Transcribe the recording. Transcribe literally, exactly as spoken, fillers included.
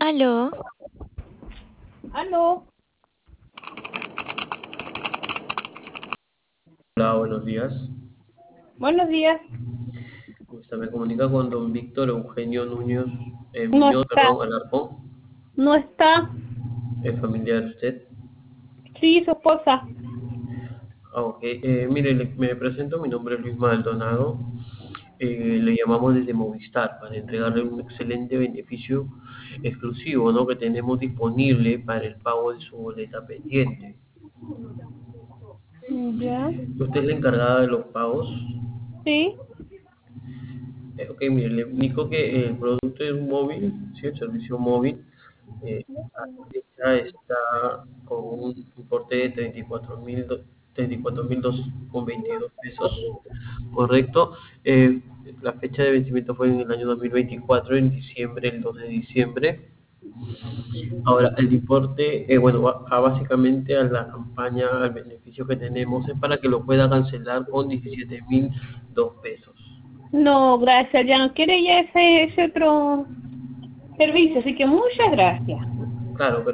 Aló, Aló, Hola, buenos días. buenos días. Usted me comunica con don Víctor Eugenio Núñez, eh, No Muñoz, está, perdón, Alarcón. no está. ¿Es familiar de usted? Sí, su esposa. Ah, ok. Eh, mire, le- me presento, mi nombre es Luis Maldonado. Eh, le llamamos desde Movistar para entregarle un excelente beneficio exclusivo, ¿no? Que tenemos disponible para el pago de su boleta pendiente. Ya, ¿Usted es la encargada de los pagos? sí. Eh, ok, mire, le indico que el producto es un móvil, ¿sí? El servicio móvil. Eh, a la fecha está con un importe de treinta y cuatro mil treinta y cuatro mil dos con veintidós pesos, correcto. Eh, la fecha de vencimiento fue en el año dos mil veinticuatro, en diciembre, el dos de diciembre. Ahora, el importe, eh, bueno, va, va básicamente a la campaña, al beneficio que tenemos, es para que lo pueda cancelar con diecisiete mil dos pesos. No, gracias. Ya no quiere ya ese, ese otro servicio, así que muchas gracias. Claro, pero